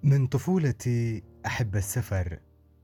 من طفولتي أحب السفر.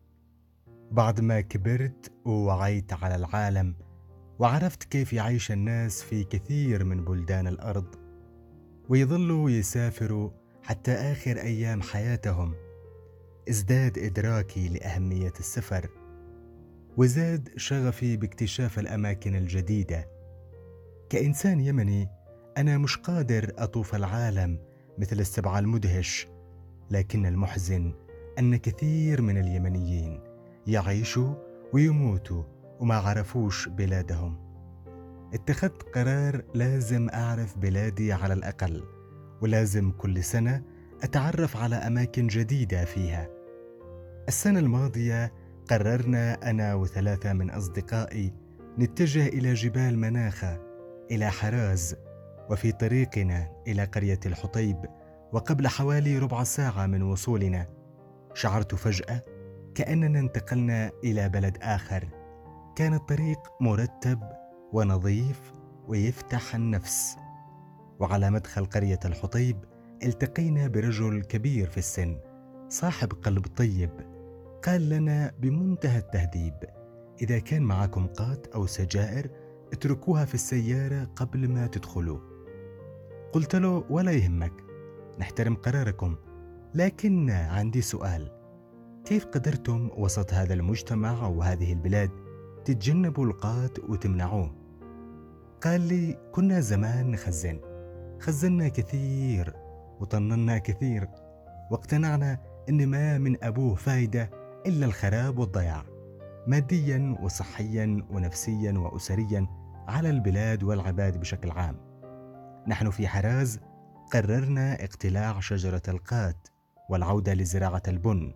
بعد ما كبرت ووعيت على العالم وعرفت كيف يعيش الناس في كثير من بلدان الأرض ويظلوا يسافروا حتى آخر أيام حياتهم، ازداد إدراكي لأهمية السفر، وزاد شغفي باكتشاف الأماكن الجديدة. كإنسان يمني أنا مش قادر أطوف العالم مثل السبع المدهش، لكن المحزن أن كثير من اليمنيين يعيشوا ويموتوا وما عرفوش بلادهم. اتخذت قرار لازم أعرف بلادي على الأقل، ولازم كل سنة أتعرف على أماكن جديدة فيها. السنة الماضية قررنا أنا وثلاثة من أصدقائي نتجه إلى جبال مناخة، إلى حراز، وفي طريقنا إلى قرية الحطيب وقبل حوالي ربع ساعة من وصولنا شعرت فجأة كأننا انتقلنا إلى بلد آخر. كان الطريق مرتب ونظيف ويفتح النفس، وعلى مدخل قرية الحطيب التقينا برجل كبير في السن صاحب قلب طيب. قال لنا بمنتهى التهذيب: إذا كان معكم قات أو سجائر اتركوها في السيارة قبل ما تدخلوا. قلت له: ولا يهمك، نحترم قراركم، لكن عندي سؤال، كيف قدرتم وسط هذا المجتمع وهذه البلاد تتجنبوا القات وتمنعوه؟ قال لي: كنا زمان خزنا كثير وطننا كثير، واقتنعنا إن ما من أبوه فايدة إلا الخراب والضياع، ماديا وصحيا ونفسيا وأسريا، على البلاد والعباد بشكل عام. نحن في حراز قررنا اقتلاع شجرة القات والعودة لزراعة البن.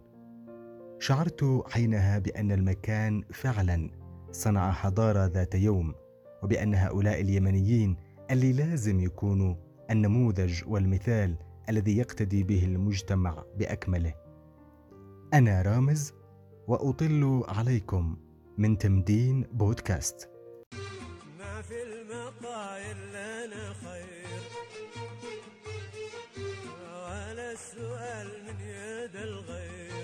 شعرت حينها بأن المكان فعلا صنع حضارة ذات يوم، وبأن هؤلاء اليمنيين اللي لازم يكونوا النموذج والمثال الذي يقتدي به المجتمع بأكمله. أنا رامز، وأطل عليكم من تمدين بودكاست. ما في المطاير لنا خير، ولا السؤال من يد الغير.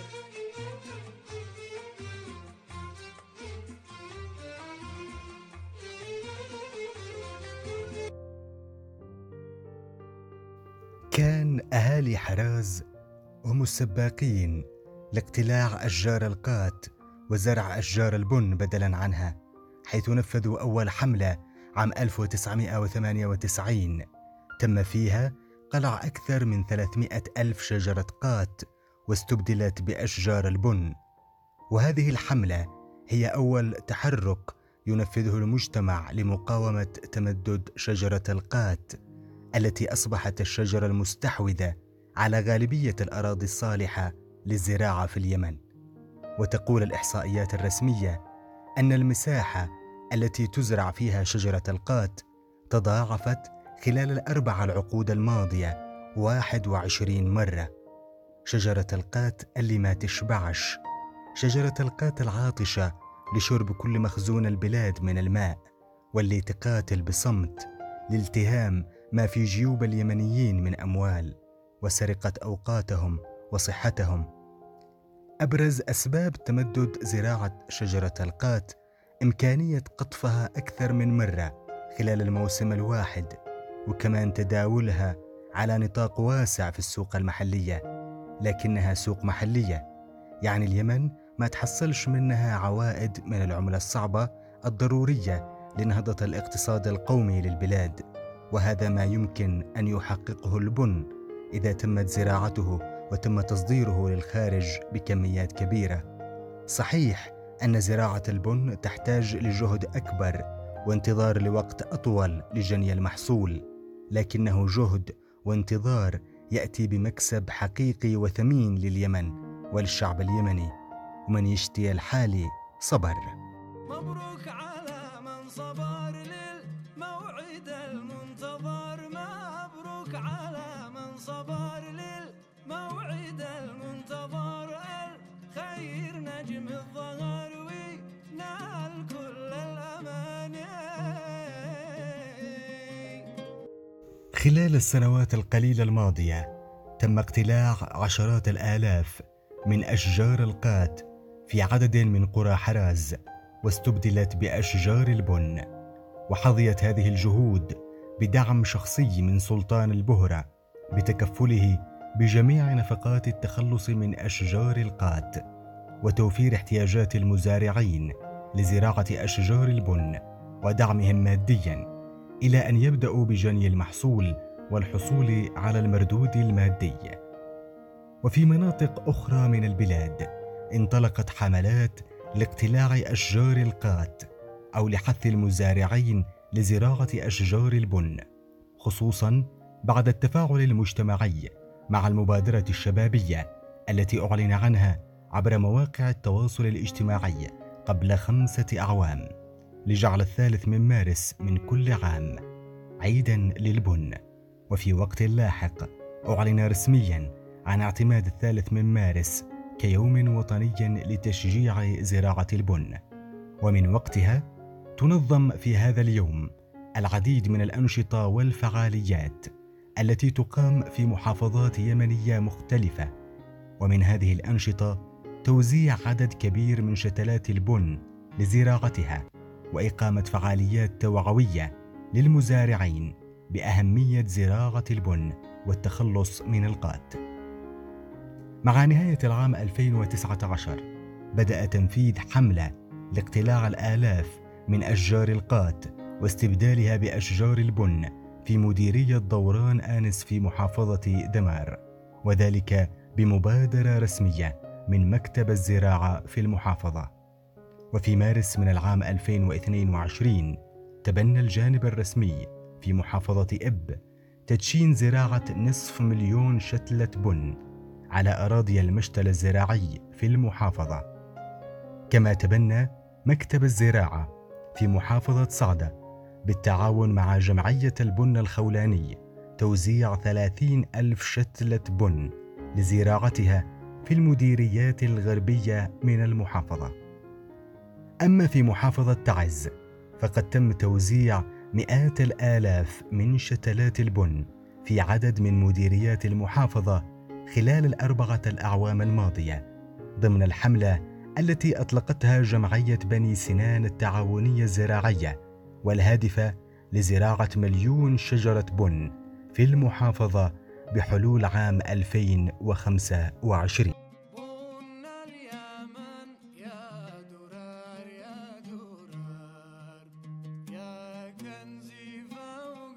كان أهالي حراز هم السباقين لاقتلاع أشجار القات وزرع أشجار البن بدلاً عنها، حيث نفذوا أول حملة عام 1998 تم فيها قلع أكثر من 300 ألف شجرة قات واستبدلت بأشجار البن. وهذه الحملة هي أول تحرك ينفذه المجتمع لمقاومة تمدد شجرة القات، التي أصبحت الشجرة المستحوذة على غالبية الأراضي الصالحة للزراعة في اليمن. وتقول الإحصائيات الرسمية أن المساحة التي تزرع فيها شجرة القات تضاعفت خلال الأربع العقود الماضية 21 مرة. شجرة القات اللي ما تشبعش، شجرة القات العاطشة لشرب كل مخزون البلاد من الماء، واللي تقاتل بصمت لالتهام ما في جيوب اليمنيين من أموال وسرقة أوقاتهم وصحتهم. أبرز أسباب تمدد زراعة شجرة القات إمكانية قطفها أكثر من مرة خلال الموسم الواحد، وكمان تداولها على نطاق واسع في السوق المحلية، لكنها سوق محلية، يعني اليمن ما تحصلش منها عوائد من العملة الصعبة الضرورية لنهضة الاقتصاد القومي للبلاد. وهذا ما يمكن أن يحققه البن إذا تمت زراعته وتم تصديره للخارج بكميات كبيرة. صحيح أن زراعة البن تحتاج لجهد أكبر وانتظار لوقت أطول لجني المحصول، لكنه جهد وانتظار يأتي بمكسب حقيقي وثمين لليمن وللشعب اليمني، ومن يشتي الحالي صبر. مبروك على من صبر للموعد المنتظر، مبروك على من صبر للموعد المنتظر. الخير نجم الظهر وينال كل الأماني. خلال السنوات القليلة الماضية تم اقتلاع عشرات الآلاف من أشجار القات في عدد من قرى حراز، واستبدلت بأشجار البن. وحظيت هذه الجهود بدعم شخصي من سلطان البهرة بتكفله بجميع نفقات التخلص من أشجار القات وتوفير احتياجات المزارعين لزراعة أشجار البن ودعمهم مادياً، إلى أن يبدأوا بجني المحصول والحصول على المردود المادي. وفي مناطق أخرى من البلاد انطلقت حملات لاقتلاع أشجار القات أو لحث المزارعين لزراعة أشجار البن، خصوصاً بعد التفاعل المجتمعي مع المبادرة الشبابية التي أعلن عنها عبر مواقع التواصل الاجتماعي قبل 5 أعوام، لجعل 3 من مارس من كل عام عيداً للبن. وفي وقت لاحق أعلن رسمياً عن اعتماد 3 من مارس كيوم وطني لتشجيع زراعة البن. ومن وقتها تنظم في هذا اليوم العديد من الأنشطة والفعاليات التي تقام في محافظات يمنية مختلفة. ومن هذه الأنشطة توزيع عدد كبير من شتلات البن لزراعتها، وإقامة فعاليات توعوية للمزارعين بأهمية زراعة البن والتخلص من القات. مع نهاية العام 2019 بدأ تنفيذ حملة لاقتلاع الآلاف من أشجار القات واستبدالها بأشجار البن في مديرية دوران آنس في محافظة دمار، وذلك بمبادرة رسمية من مكتب الزراعة في المحافظة. وفي مارس من العام 2022 تبنى الجانب الرسمي في محافظة إب تدشين زراعة 500,000 شتلة بن على أراضي المشتل الزراعي في المحافظة. كما تبنى مكتب الزراعة في محافظة صعدة بالتعاون مع جمعية البن الخولاني توزيع 30,000 شتلة بن لزراعتها في المديريات الغربية من المحافظة. أما في محافظة تعز فقد تم توزيع مئات الآلاف من شتلات البن في عدد من مديريات المحافظة خلال ال4 الأعوام الماضية، ضمن الحملة التي أطلقتها جمعية بني سنان التعاونية الزراعية، والهادفة لزراعة 1,000,000 شجرة بن في المحافظة بحلول عام 2025. بن اليمن يا درار يا درار يا كنزي فوق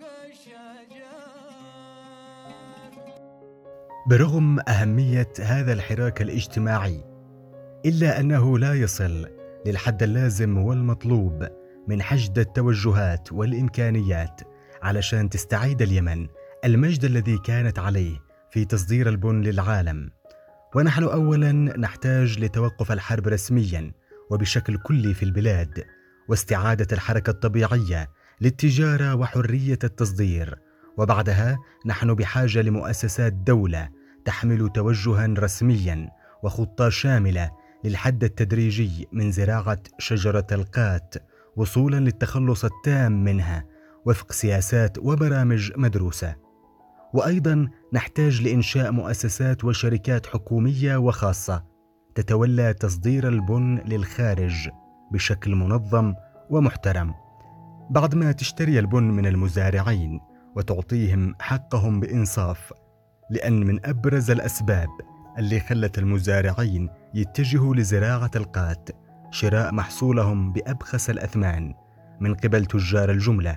الشجار. برغم أهمية هذا الحراك الاجتماعي، إلا أنه لا يصل للحد اللازم والمطلوب من حشد التوجهات والإمكانيات علشان تستعيد اليمن المجد الذي كانت عليه في تصدير البن للعالم. ونحن أولاً نحتاج لتوقف الحرب رسمياً وبشكل كلي في البلاد، واستعادة الحركة الطبيعية للتجارة وحرية التصدير. وبعدها نحن بحاجة لمؤسسات دولة تحمل توجهاً رسمياً وخطة شاملة للحد التدريجي من زراعة شجرة القات وصولاً للتخلص التام منها وفق سياسات وبرامج مدروسة. وأيضاً نحتاج لإنشاء مؤسسات وشركات حكومية وخاصة تتولى تصدير البن للخارج بشكل منظم ومحترم، بعد ما تشتري البن من المزارعين وتعطيهم حقهم بإنصاف. لأن من أبرز الأسباب اللي خلت المزارعين يتجهوا لزراعة القات شراء محصولهم بأبخس الأثمان من قبل تجار الجملة.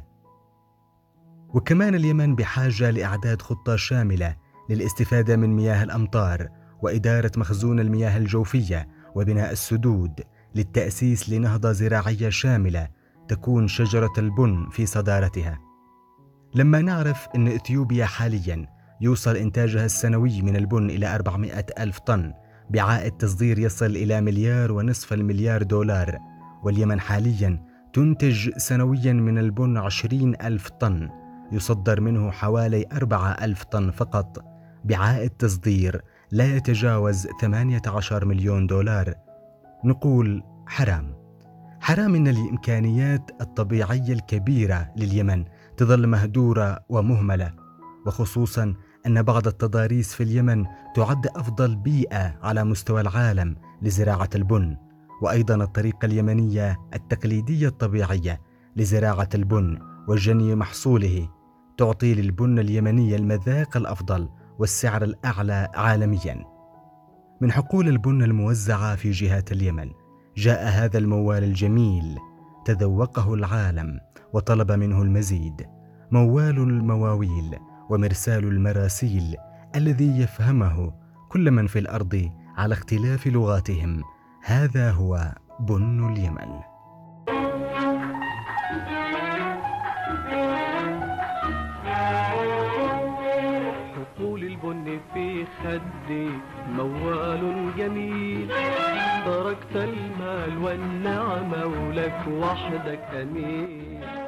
وكمان اليمن بحاجة لإعداد خطة شاملة للاستفادة من مياه الأمطار وإدارة مخزون المياه الجوفية وبناء السدود للتأسيس لنهضة زراعية شاملة تكون شجرة البن في صدارتها. لما نعرف أن إثيوبيا حالياً يوصل إنتاجها السنوي من البن إلى 400,000 طن بعائد تصدير يصل إلى $1.5 مليار، واليمن حالياً تنتج سنوياً من البن 20,000 طن، يصدر منه حوالي 4,000 طن فقط بعائد تصدير لا يتجاوز $18 مليون. نقول حرام إن الإمكانيات الطبيعية الكبيرة لليمن تظل مهدورة ومهملة، وخصوصاً أن بعض التضاريس في اليمن تعد أفضل بيئة على مستوى العالم لزراعة البن، وأيضا الطريقة اليمنية التقليدية الطبيعية لزراعة البن وجني محصوله تعطي للبن اليمني المذاق الأفضل والسعر الأعلى عالميا. من حقول البن الموزعة في جهات اليمن جاء هذا الموال الجميل تذوقه العالم وطلب منه المزيد، موال المواويل ومرسال المراسيل الذي يفهمه كل من في الأرض على اختلاف لغاتهم. هذا هو بن اليمن. حقول البن في خدي موال جميل، تركت المال والنعم ولك وحدك أمين.